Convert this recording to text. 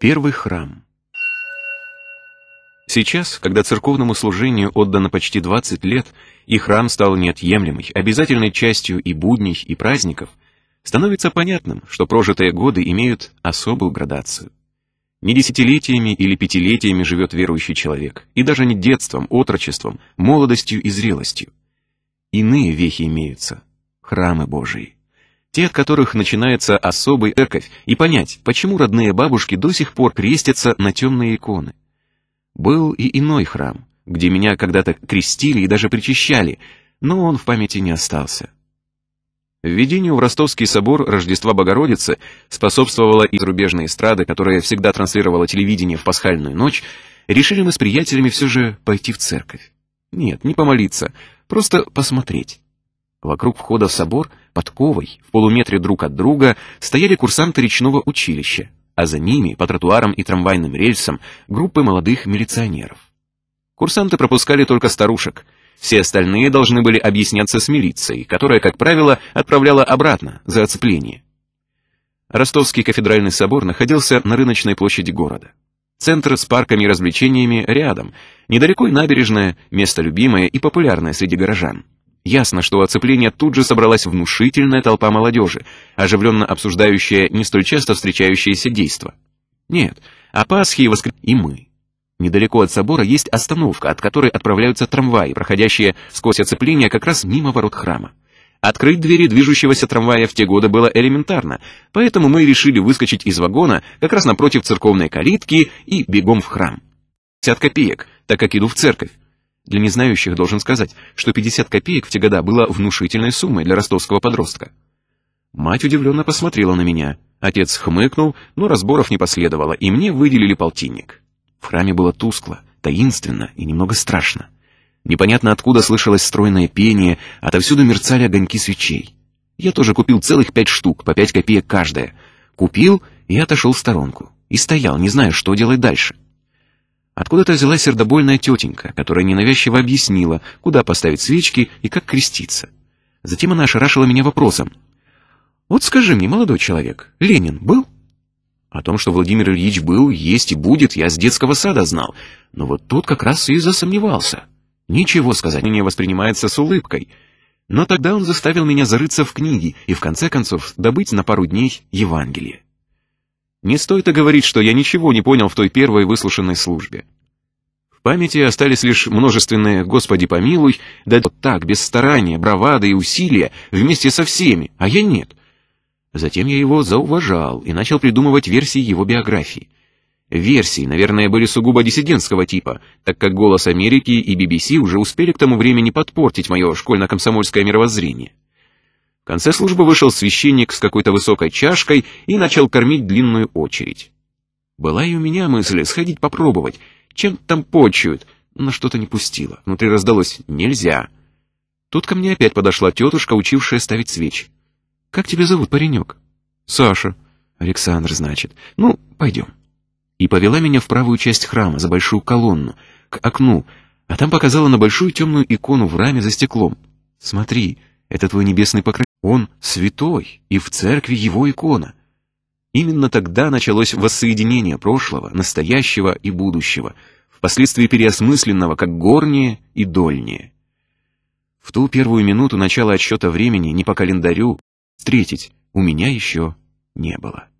Первый храм. Сейчас, когда церковному служению отдано почти 20 лет, и храм стал неотъемлемой, обязательной частью и будней, и праздников, становится понятным, что прожитые годы имеют особую градацию. Не десятилетиями или пятилетиями живет верующий человек, и даже не детством, отрочеством, молодостью и зрелостью. Иные вехи имеются — храмы Божии. Те, от которых начинается особая церковь, и понять, почему родные бабушки до сих пор крестятся на темные иконы. Был и иной храм, где меня когда-то крестили и даже причащали, но он в памяти не остался. Введению в Ростовский собор Рождества Богородицы способствовала и зарубежная эстрада, которая всегда транслировала телевидение в пасхальную ночь. Решили мы с приятелями все же пойти в церковь. Нет, не помолиться, просто посмотреть. Вокруг входа в собор, подковой, в полуметре друг от друга, стояли курсанты речного училища, а за ними, по тротуарам и трамвайным рельсам, группы молодых милиционеров. Курсанты пропускали только старушек. Все остальные должны были объясняться с милицией, которая, как правило, отправляла обратно за оцепление. Ростовский кафедральный собор находился на рыночной площади города. Центр с парками и развлечениями рядом, недалеко и набережная, место любимое и популярное среди горожан. Ясно, что у оцепления тут же собралась внушительная толпа молодежи, оживленно обсуждающая не столь часто встречающееся действо. Нет, о Пасхе и и мы. Недалеко от собора есть остановка, от которой отправляются трамваи, проходящие сквозь оцепление как раз мимо ворот храма. Открыть двери движущегося трамвая в те годы было элементарно, поэтому мы решили выскочить из вагона как раз напротив церковной калитки и бегом в храм. 50 копеек, так как иду в церковь. Для незнающих должен сказать, что 50 копеек в те годы было внушительной суммой для ростовского подростка. Мать удивленно посмотрела на меня. Отец хмыкнул, но разборов не последовало, и мне выделили полтинник. В храме было тускло, таинственно и немного страшно. Непонятно откуда слышалось стройное пение, отовсюду мерцали огоньки свечей. Я тоже купил целых 5 штук, по 5 копеек каждая. Купил и отошел в сторонку. И стоял, не зная, что делать дальше. Откуда-то взялась сердобольная тетенька, которая ненавязчиво объяснила, куда поставить свечки и как креститься. Затем она ошарашила меня вопросом. «Вот скажи мне, молодой человек, Ленин был?» О том, что Владимир Ильич был, есть и будет, я с детского сада знал. Но вот тут как раз и засомневался. Ничего сказать мне воспринимается с улыбкой. Но тогда он заставил меня зарыться в книги и в конце концов добыть на пару дней Евангелие. Не стоит и говорить, что я ничего не понял в той первой выслушанной службе. В памяти остались лишь множественные «Господи помилуй», да вот так, без старания, бравады и усилия, вместе со всеми, а я нет. Затем я его зауважал и начал придумывать версии его биографии. Версии, наверное, были сугубо диссидентского типа, так как «Голос Америки» и BBC уже успели к тому времени подпортить мое школьно-комсомольское мировоззрение. В конце службы вышел священник с какой-то высокой чашкой и начал кормить длинную очередь. Была и у меня мысль сходить попробовать, чем там почуют, но что-то не пустило. Внутри раздалось «нельзя». Тут ко мне опять подошла тетушка, учившая ставить свечи. «Как тебя зовут, паренек?» «Саша». «Александр, значит. Ну, пойдем». И повела меня в правую часть храма, за большую колонну, к окну, а там показала на большую темную икону в раме за стеклом. «Смотри, это твой небесный покровитель. Он святой, и в церкви его икона». Именно тогда началось воссоединение прошлого, настоящего и будущего, впоследствии переосмысленного как горнее и дольнее. В ту первую минуту начала отсчета времени не по календарю, встретить у меня еще не было.